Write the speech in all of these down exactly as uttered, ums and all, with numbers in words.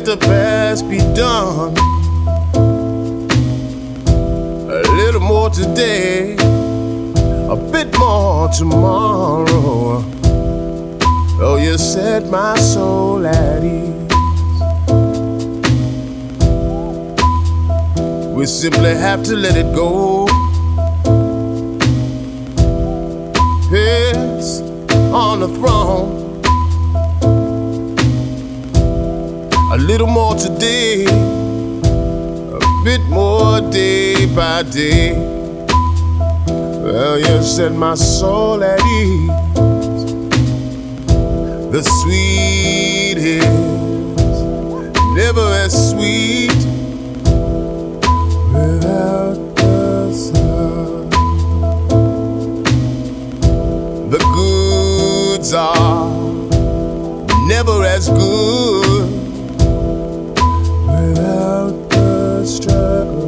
let the past be done. A little more today, a bit more tomorrow. Oh, you set my soul at ease. We simply have to let it go. Yes, on the throne. A little more today, a bit more day by day. Well, you set my soul at ease. The sweet is never as sweet without the sun. The goods are never as good without the struggle.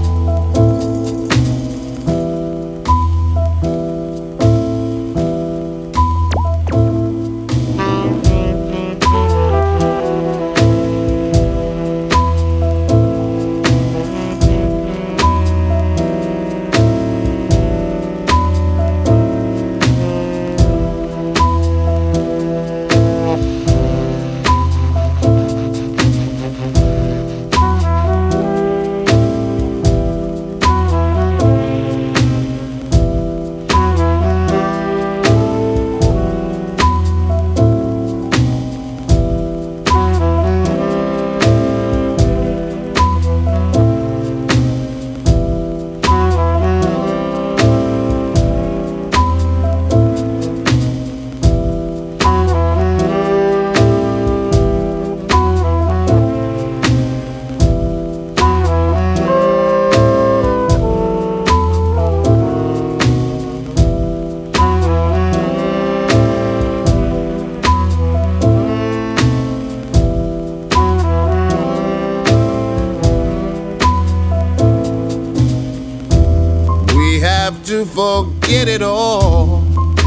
To forget it all,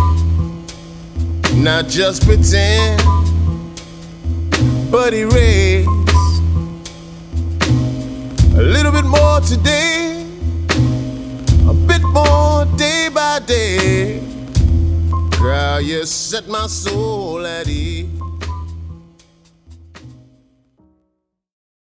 not just pretend, but erase a little bit more today, a bit more day by day. Girl, you set my soul at ease.